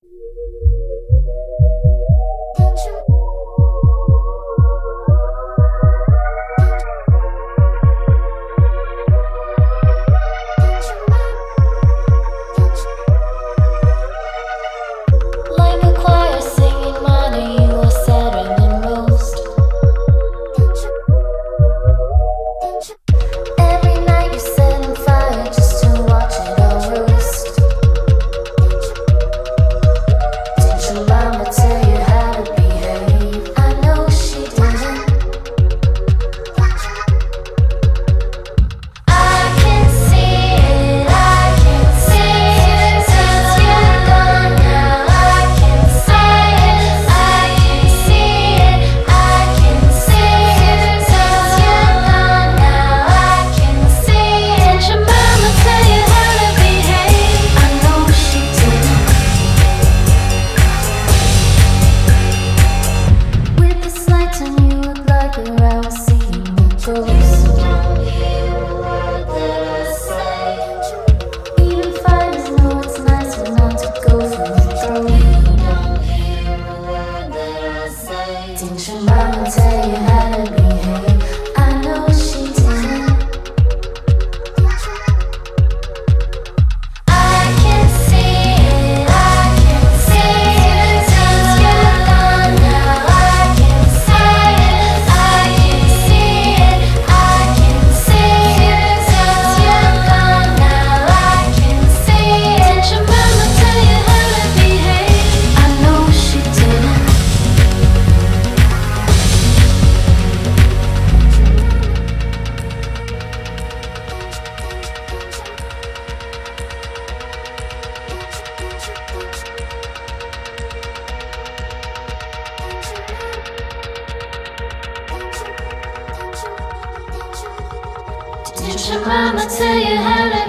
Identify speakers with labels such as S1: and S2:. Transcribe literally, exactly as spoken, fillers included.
S1: Didn't your mama tell you how to behave? I know she didn't. I can see it, I can see it since you're gone now. I can see it, I can see it, I can see it since you're gone now. I can see it. Didn't your mama tell you how to behave? I know she didn't. Did your mama tell you how to